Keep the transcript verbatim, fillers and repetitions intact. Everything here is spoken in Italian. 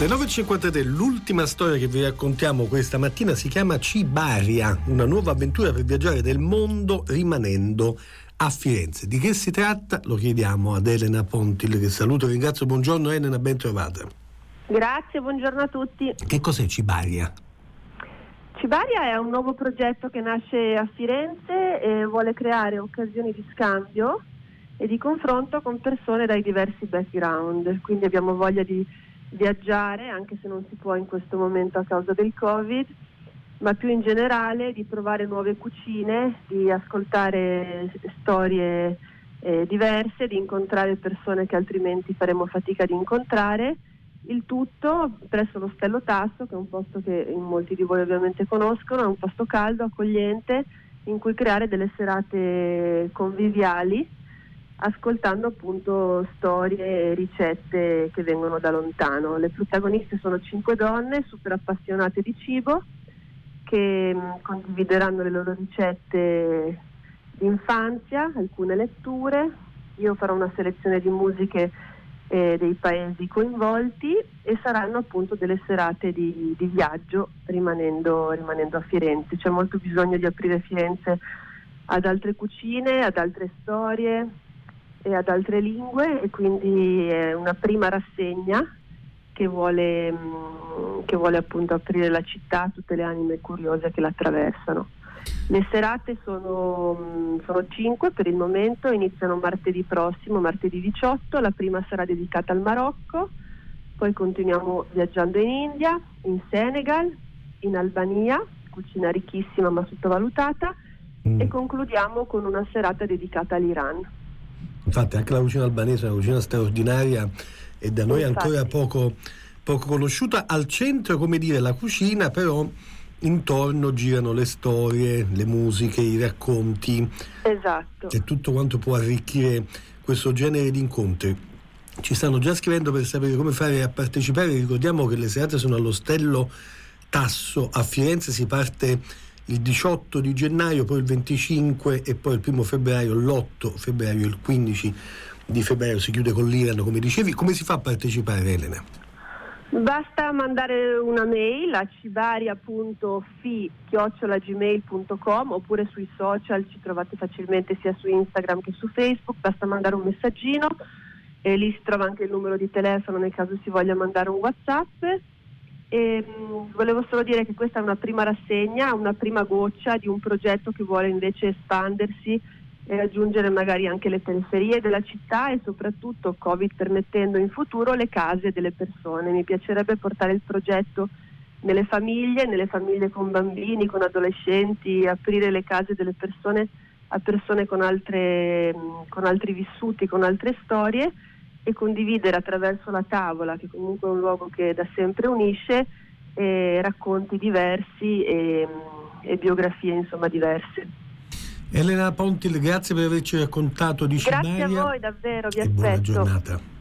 Le nove e cinquantatré, l'ultima storia che vi raccontiamo questa mattina si chiama Cibaria, una nuova avventura per viaggiare del mondo rimanendo a Firenze. Di che si tratta? Lo chiediamo ad Elena Pontil, che saluto e ringrazio. Buongiorno Elena, ben trovata. Grazie, buongiorno a tutti. Che cos'è Cibaria? Cibaria è un nuovo progetto che nasce a Firenze e vuole creare occasioni di scambio e di confronto con persone dai diversi background, quindi abbiamo voglia di viaggiare, anche se non si può in questo momento a causa del Covid, ma più in generale di provare nuove cucine, di ascoltare storie eh, diverse, di incontrare persone che altrimenti faremo fatica di incontrare, il tutto presso l'Ostello Tasso, che è un posto che in molti di voi ovviamente conoscono, è un posto caldo, accogliente, in cui creare delle serate conviviali, ascoltando appunto storie e ricette che vengono da lontano. Le protagoniste sono cinque donne super appassionate di cibo che mh, condivideranno le loro ricette di infanzia, alcune letture. Io farò una selezione di musiche eh, dei paesi coinvolti e saranno appunto delle serate di, di viaggio rimanendo, rimanendo a Firenze. C'è molto bisogno di aprire Firenze ad altre cucine, ad altre storie e ad altre lingue, e quindi è una prima rassegna che vuole, mh, che vuole appunto aprire la città a tutte le anime curiose che la attraversano. Le serate sono, mh, sono cinque per il momento, iniziano martedì prossimo, martedì diciotto, la prima sarà dedicata al Marocco, poi continuiamo viaggiando in India, in Senegal, in Albania, cucina ricchissima ma sottovalutata, mm. e concludiamo con una serata dedicata all'Iran. Infatti anche la cucina albanese è una cucina straordinaria e da noi Infatti. ancora poco, poco conosciuta. Al centro, come dire, la cucina, però intorno girano le storie, le musiche, i racconti. Esatto. E tutto quanto può arricchire questo genere di incontri. Ci stanno già scrivendo per sapere come fare a partecipare. Ricordiamo che le serate sono all'Ostello Tasso a Firenze, si parte il diciotto di gennaio, poi il venticinque e poi il primo febbraio, l'otto febbraio e il quindici di febbraio si chiude con l'Iran, come dicevi. Come si fa a partecipare, Elena? Basta mandare una mail a cibaria punto fi chiocciola gmail punto com oppure sui social ci trovate facilmente sia su Instagram che su Facebook. Basta mandare un messaggino e lì si trova anche il numero di telefono nel caso si voglia mandare un WhatsApp. E, mh, volevo solo dire che questa è una prima rassegna, una prima goccia di un progetto che vuole invece espandersi e raggiungere magari anche le periferie della città e soprattutto, Covid permettendo, in futuro le case delle persone. Mi piacerebbe portare il progetto nelle famiglie, nelle famiglie con bambini, con adolescenti, aprire le case delle persone a persone con altre, mh, con altri vissuti, con altre storie, e condividere attraverso la tavola, che comunque è un luogo che da sempre unisce, eh, racconti diversi e, e biografie insomma diverse. Elena Pontil, grazie per averci raccontato di Cibaria. Grazie a voi, davvero, vi e aspetto. buona giornata.